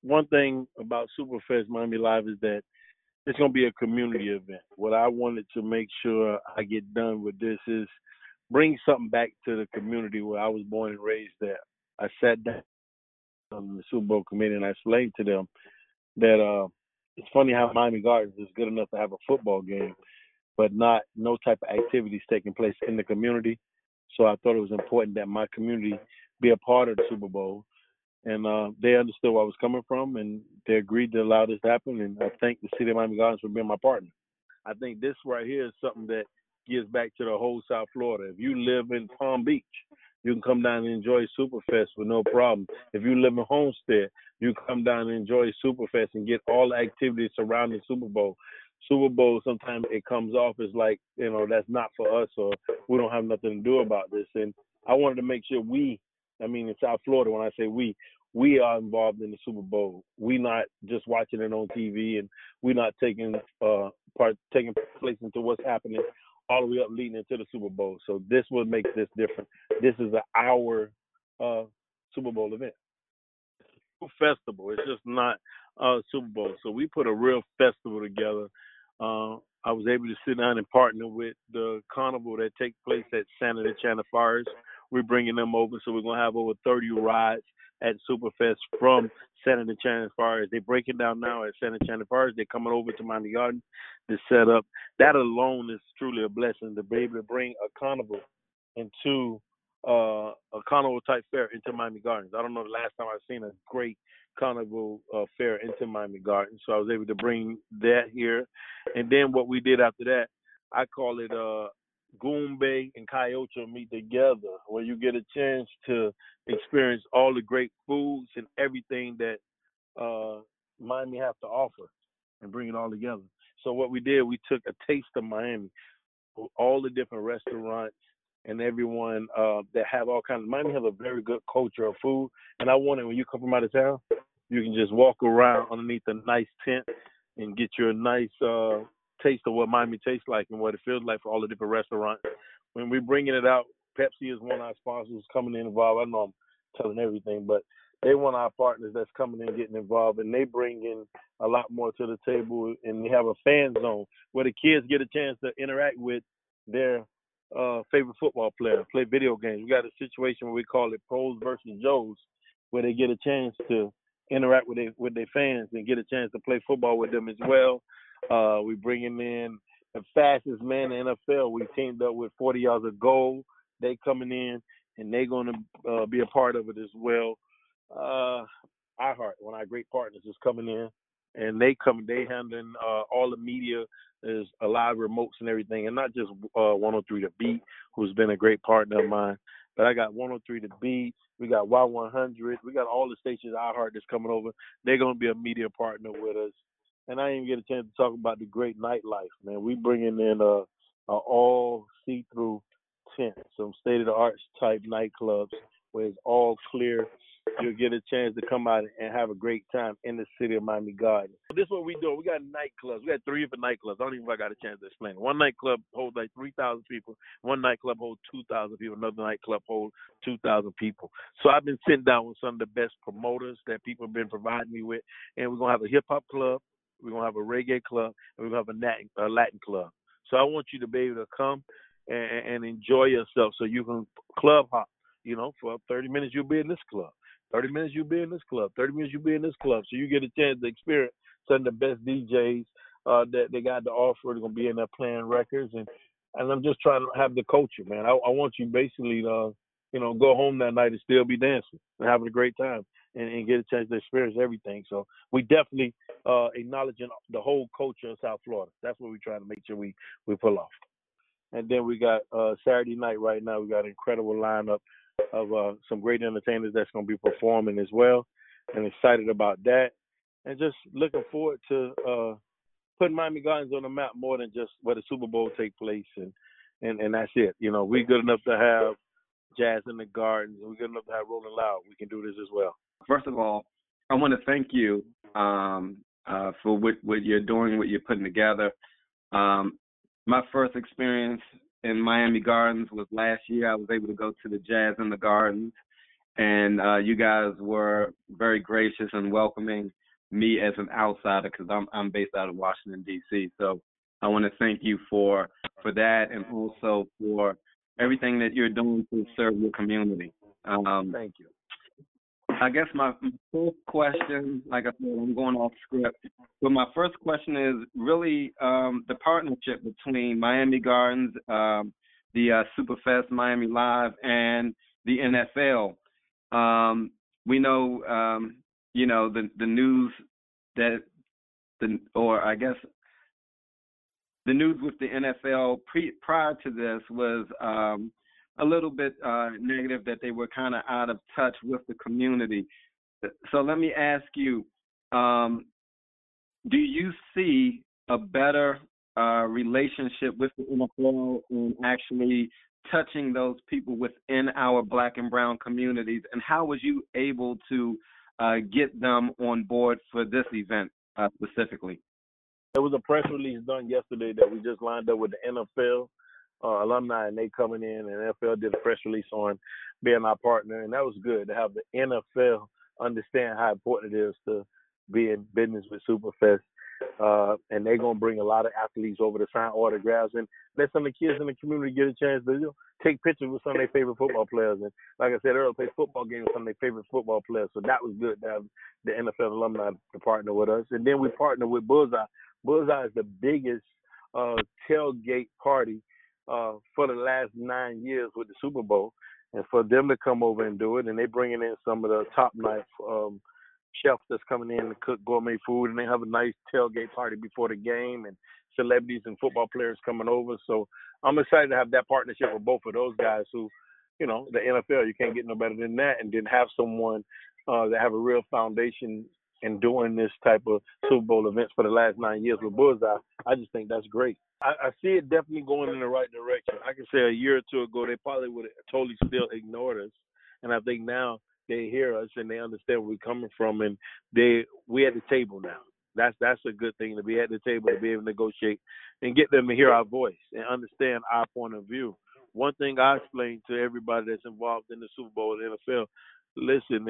one thing about Superfest Miami Live is that it's going to be a community event. What I wanted to make sure I get done with this is bring something back to the community where I was born and raised there. I sat down on the Super Bowl committee and I explained to them that it's funny how Miami Gardens is good enough to have a football game, but not no type of activities taking place in the community. So I thought it was important that my community be a part of the Super Bowl, and they understood where I was coming from, and they agreed to allow this to happen. And I thank the city of Miami Gardens for being my partner. I think this right here is something that gives back to the whole South Florida. If you live in Palm Beach, you can come down and enjoy Superfest with no problem. If you live in Homestead, you can come down and enjoy Superfest and get all the activities surrounding Super Bowl. Super Bowl, sometimes it comes off as like, that's not for us, or we don't have nothing to do about this. And I wanted to make sure in South Florida, when I say we are involved in the Super Bowl. We not just watching it on TV, and we're not taking place into what's happening all the way up leading into the Super Bowl. So this will make this different. This is an hour Super Bowl event. Festival. It's just not Super Bowl. So we put a real festival together. I was able to sit down and partner with the carnival that takes place at Santa Enchanted Fires. We're bringing them over, so we're gonna have over 30 rides at Superfest from Santa Enchanted Fires. They break it down now at Santa Enchanted Fires. They're coming over to Miami Gardens to set up. That alone is truly a blessing to be able to bring a carnival into a carnival type fair into Miami Gardens. I don't know the last time I've seen a great carnival fair into Miami Gardens, so I was able to bring that here. And then what we did after that, I call it Goombay and Cayocha meet together, where you get a chance to experience all the great foods and everything that Miami have to offer and bring it all together. So what we did, we took a taste of Miami, all the different restaurants and everyone that have all kinds. Miami has a very good culture of food, and I wanted when you come from out of town, you can just walk around underneath a nice tent and get your nice taste of what Miami tastes like and what it feels like for all the different restaurants. When we're bringing it out, Pepsi is one of our sponsors coming in involved. I know I'm telling everything, but they one of our partners that's coming in getting involved, and they bring in a lot more to the table. And we have a fan zone where the kids get a chance to interact with their favorite football player, play video games. We got a situation where we call it Pros versus Joes, where they get a chance to interact with their fans and get a chance to play football with them as well. We bringing in the fastest man in the NFL. We teamed up with 40 Yards of Gold. They coming in, and they're going to be a part of it as well. iHeart, one of our great partners, is coming in, and they handling all the media, is a lot of remotes and everything, and not just 103 The Beat, who's been a great partner of mine, but I got 103 The Beat, we got Y100, we got all the stations iHeart that's coming over. They're going to be a media partner with us, and I didn't get a chance to talk about the great nightlife, man. We bringing in a all see-through tent, some state-of-the-art type nightclubs where it's all clear. You'll get a chance to come out and have a great time in the city of Miami Gardens. This is what we do. We got nightclubs. We got three different nightclubs. I don't even know if I got a chance to explain it. One nightclub holds like 3,000 people. One nightclub holds 2,000 people. Another nightclub holds 2,000 people. So I've been sitting down with some of the best promoters that people have been providing me with, and we're going to have a hip-hop club, we're going to have a reggae club, and we're going to have a Latin club. So I want you to be able to come and enjoy yourself so you can club hop. For 30 minutes you'll be in this club. 30 minutes you'll be in this club. 30 minutes you'll be in this club. So you get a chance to experience some of the best DJs that they got to offer. They're going to be in there playing records. And I'm just trying to have the culture, man. I want you basically to, go home that night and still be dancing and having a great time and get a chance to experience everything. So we definitely acknowledging the whole culture of South Florida. That's what we're trying to make sure we pull off. And then we got Saturday night right now. We got an incredible lineup of some great entertainers that's going to be performing as well, and excited about that. And just looking forward to putting Miami Gardens on the map more than just where the Super Bowl take place, and that's it. We're good enough to have Jazz in the Gardens, and we're good enough to have Rolling Loud. We can do this as well. First of all, I want to thank you for what you're doing, what you're putting together. My first experience in Miami Gardens was last year. I was able to go to the Jazz in the Gardens, and you guys were very gracious and welcoming me as an outsider because I'm based out of Washington D.C. So I want to thank you for that, and also for everything that you're doing to serve your community. Thank you. I guess my first question, like I said, I'm going off script, but my first question is really the partnership between Miami Gardens, the Superfest Miami Live, and the NFL. We know, the news the news with the NFL prior to this was a little bit negative, that they were kind of out of touch with the community. So let me ask you, do you see a better relationship with the NFL in actually touching those people within our Black and brown communities? And how was you able to get them on board for this event specifically? There was a press release done yesterday that we just lined up with the NFL alumni, and they coming in, and NFL did a press release on being our partner, and that was good to have the NFL understand how important it is to be in business with Superfest. And they're going to bring a lot of athletes over to sign autographs and let some of the kids in the community get a chance to take pictures with some of their favorite football players. And like I said earlier, play football games with some of their favorite football players. So that was good to have the NFL alumni to partner with us. And then we partnered with Bullseye. Bullseye is the biggest tailgate party for the last 9 years with the Super Bowl. And for them to come over and do it, and they bringing in some of the top-notch chefs that's coming in to cook gourmet food, and they have a nice tailgate party before the game, and celebrities and football players coming over. So I'm excited to have that partnership with both of those guys who, the NFL, you can't get no better than that, and then have someone that have a real foundation in doing this type of Super Bowl events for the last 9 years with Bullseye. I just think that's great. I see it definitely going in the right direction. I can say a year or two ago, they probably would have totally still ignored us. And I think now they hear us and they understand where we're coming from, and we at the table now. That's a good thing, to be at the table, to be able to negotiate and get them to hear our voice and understand our point of view. One thing I explain to everybody that's involved in the Super Bowl and NFL, listen,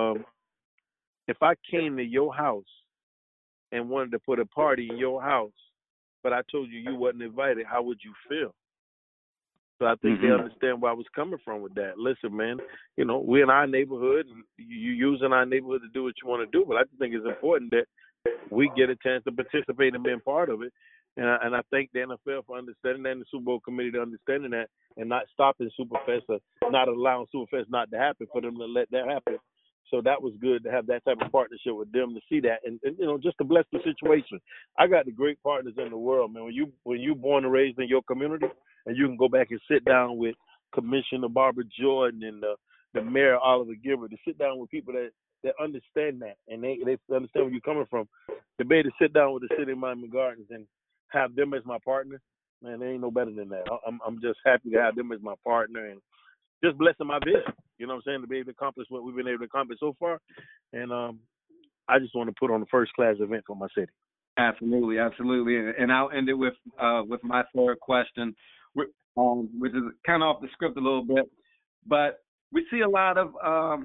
if I came to your house and wanted to put a party in your house, but I told you wasn't invited, how would you feel? So I think they understand where I was coming from with that. Listen, man, we're in our neighborhood, and you using our neighborhood to do what you want to do. But I just think it's important that we get a chance to participate and being part of it. And I thank the NFL for understanding that, and the Super Bowl committee to understanding that, and not stopping Superfest, or not allowing Superfest not to happen, for them to let that happen. So that was good to have that type of partnership with them, to see that, and just to bless the situation. I got the great partners in the world, man. When you born and raised in your community, and you can go back and sit down with Commissioner Barbara Jordan and the Mayor Oliver Gilbert, to sit down with people that understand that, and they understand where you're coming from. To be able to sit down with the city of Miami Gardens and have them as my partner, man, there ain't no better than that. I'm just happy to have them as my partner, and just blessing my vision. You know what I'm saying? To be able to accomplish what we've been able to accomplish so far. And I just want to put on a first-class event for my city. Absolutely, absolutely. And I'll end it with my third question, which is kind of off the script a little bit. But we see a lot of,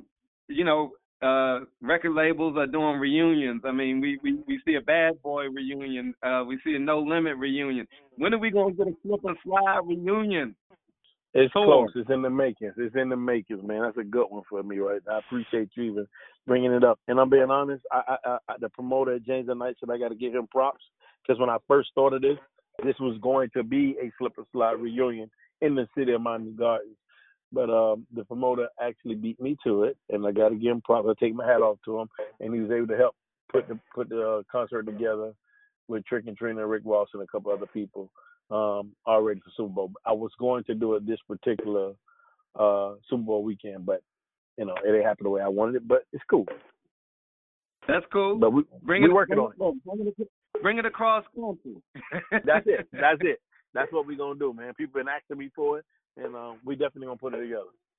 record labels are doing reunions. I mean, we see a Bad Boy reunion. We see a No Limit reunion. When are we going to get a Slip and Slide reunion? It's close. It's in the makings. Man. That's a good one for me, right? I appreciate you even bringing it up. And I'm being honest, I the promoter at James and Knight said I got to give him props, because when I first started this was going to be a Slip and Slide reunion in the city of Miami Gardens. But the promoter actually beat me to it, and I got to give him props. I take my hat off to him, and he was able to help put the concert together with Trick and Trina and Rick Ross and a couple other people. Already for Super Bowl. I was going to do it this particular Super Bowl weekend, but it didn't happen the way I wanted it. But it's cool. That's cool. But we're working on it. Bring it across country. That's it. That's what we're gonna do, man. People been asking me for it, and we definitely gonna put it together.